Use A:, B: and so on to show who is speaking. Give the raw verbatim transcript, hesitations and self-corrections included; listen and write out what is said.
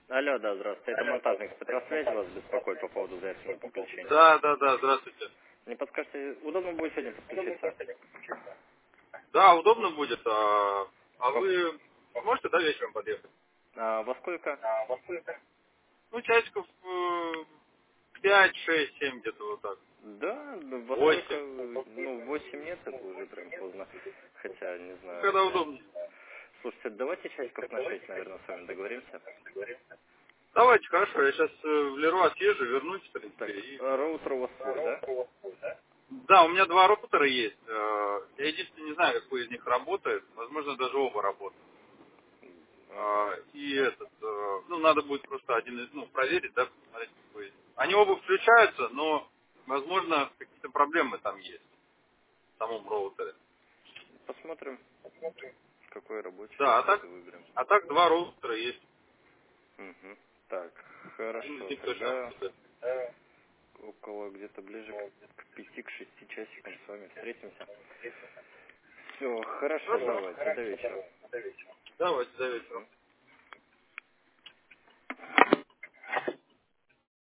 A: Алло, да, здравствуйте. Это монтажник спецсвязи вас беспокоит по поводу заявки подключения.
B: Да, да, да, здравствуйте.
A: Не подскажете, удобно будет сегодня подключиться?
B: Да, удобно будет. А, а
A: Во,
B: вы сможете, да, вечером подъехать?
A: а, во сколько?
B: Ну, часиков э, пять, шесть, семь, где-то вот так.
A: Да, да, во сколько?
B: Восемь.
A: Ну, восемь нет, это уже прям поздно. Хотя, не
B: Ну,
A: знаю.
B: когда удобно.
A: Слушайте, давайте часиков на шесть, наверное, с вами договоримся.
B: Давайте, хорошо, я сейчас в Леруа съезжу, вернусь, в
A: Так,
B: принципе. И...
A: а, роутер у вас свой, да?
B: Да, у меня два роутера есть. Э, Я единственное не знаю, какой из них работает. Возможно, даже оба работают.
A: Ага.
B: А, И этот, э, ну, надо будет просто один из, ну, проверить, да, посмотреть, какой есть. Они оба включаются, но, возможно, какие-то проблемы там есть в самом роутере.
A: Посмотрим, какой рабочий
B: Да, а
A: есть,
B: так,
A: и выберем.
B: а так два роутера есть.
A: Угу. Так,
B: Один из
A: хорошо,
B: них точно
A: тогда
B: работает.
A: около где-то ближе к, к пяти, к шести часикам с вами встретимся. Все, хорошо,
B: Хорошо.
A: давайте, до вечера.
B: Давайте, до вечера.
A: Мгм.